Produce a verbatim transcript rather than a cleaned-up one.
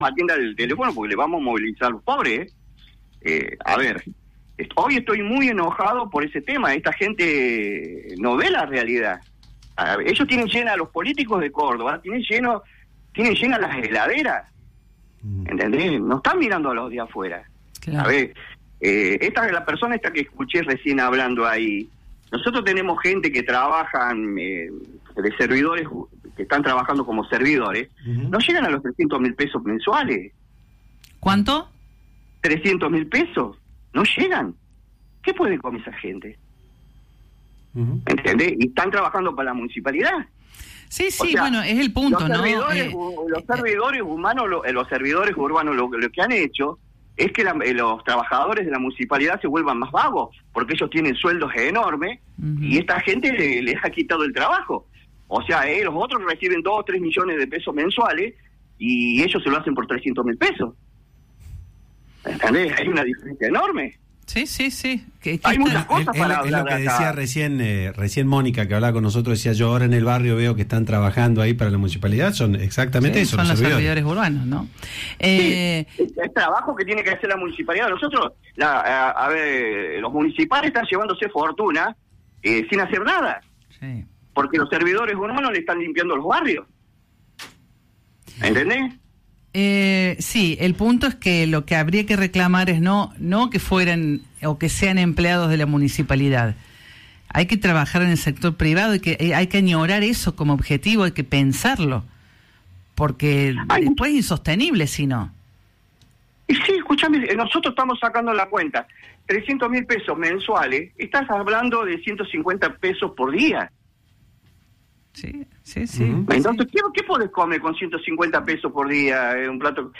atienda el teléfono porque le vamos a movilizar a los pobres. Eh, a ver, hoy estoy muy enojado por ese tema. Esta gente no ve la realidad. A ver, ellos tienen llena a los políticos de Córdoba, tienen lleno, tienen llenas las heladeras. ¿Entendés? No están mirando a los de afuera. Claro. A ver, eh, esta la persona esta que escuché recién hablando ahí, nosotros tenemos gente que trabajan eh, de servidores, que están trabajando como servidores, uh-huh. no llegan a los trescientos mil pesos mensuales. ¿Cuánto? trescientos mil pesos. No llegan. ¿Qué pueden con esa gente? Uh-huh. ¿Entendés? Y están trabajando para la municipalidad. Sí, sí, o sea, bueno, es el punto, los ¿no? Servidores, Eh, los servidores humanos, lo, los servidores urbanos, lo, lo que han hecho es que la, eh, los trabajadores de la municipalidad se vuelvan más vagos, porque ellos tienen sueldos enormes, uh-huh. y esta gente le, les ha quitado el trabajo. O sea, eh, los otros reciben dos o tres millones de pesos mensuales, y ellos se lo hacen por trescientos mil pesos. ¿Entendés? Hay una diferencia enorme. Sí, sí, sí. Que, que Hay está... muchas cosas es, para es, hablar es lo que acá. decía recién eh, recién Mónica, que hablaba con nosotros, decía yo ahora en el barrio veo que están trabajando ahí para la municipalidad, son exactamente sí, eso, son los los servidores. servidores urbanos, ¿no? Eh... Sí, es, es trabajo que tiene que hacer la municipalidad. Nosotros, la, a, a ver, los municipales están llevándose fortuna eh, sin hacer nada. Sí. Porque los servidores urbanos le están limpiando los barrios. ¿Entendés? Eh, sí, el punto es que lo que habría que reclamar es no no que fueran o que sean empleados de la municipalidad. Hay que trabajar en el sector privado y que hay que añorar eso como objetivo, hay que pensarlo, porque Ay, después es insostenible si no. Y sí, escúchame, nosotros estamos sacando la cuenta, trescientos mil pesos mensuales, estás hablando de ciento cincuenta pesos por día. Sí, sí, sí. Uh-huh. Entonces, ¿qué, ¿qué podés comer con ciento cincuenta pesos por día? Eh, un plato.